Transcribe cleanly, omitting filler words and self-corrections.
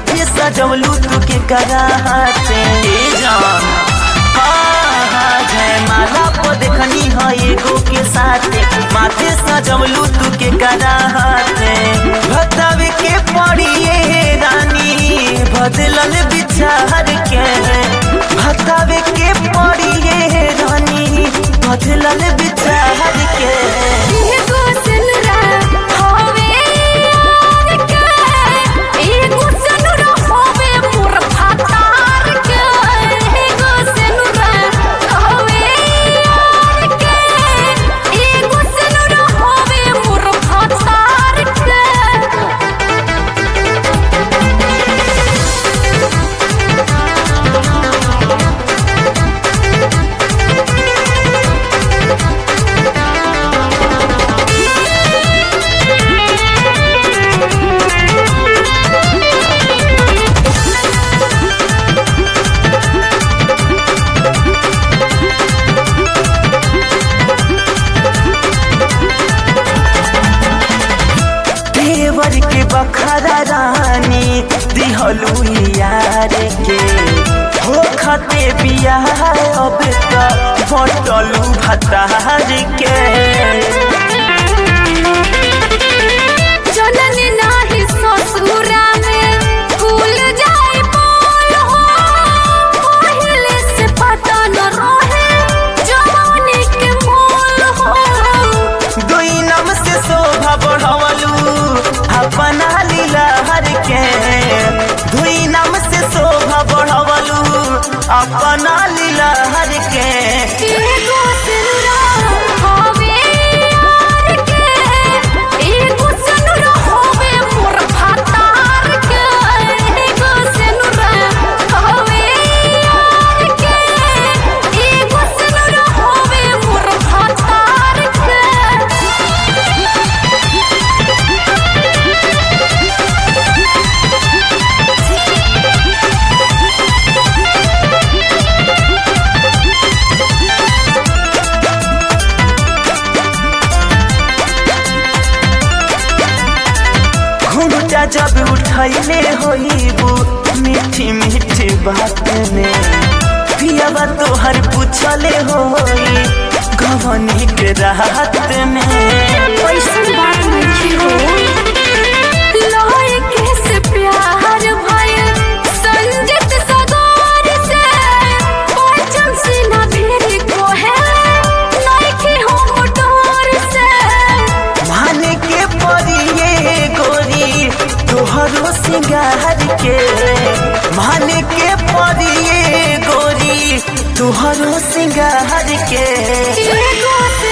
माथे सजवलू तू के कराते जान जयमाला पर देखनी है एगो के साथे माथे सजवलू तू के कराते बतावे के पड़िए रानी बदलल विचार के बतावे के पड़िए रानी बदलल विचार के के बखरा रानी दिहलू यार के हो खते बिया अब तक बटलू भतार के जननी नाही ससुरा में भूल जाए बोल हो पहले से पता न रहे जवानी के मोल हो दुई नाम से शोभा बढ़वलू अपना लीला हर के दुई नाम से शोभा बढ़वलू अपना लीला हर के एगो सिनुरा होवे यार के एगो सिनुरा होवे मोर भातार के एगो सिनुरा होवे यार के एगो सिनुरा होवे मोर भातार के घुंघटा जब उठैले होइबू मीठी मीठी बात में पियावा तोहर पूछले होई गवनी के रात में कैसन बात नहीं हो लोहे कैसे प्यार भइल संजित सगोर से बचन से ना भेरी को है नहीं कि हो मोटोर से माने के पड़िए गोरी तोहरो सिंगार के माने के पड़िए गोरी तोहरो सिंगार के एगो से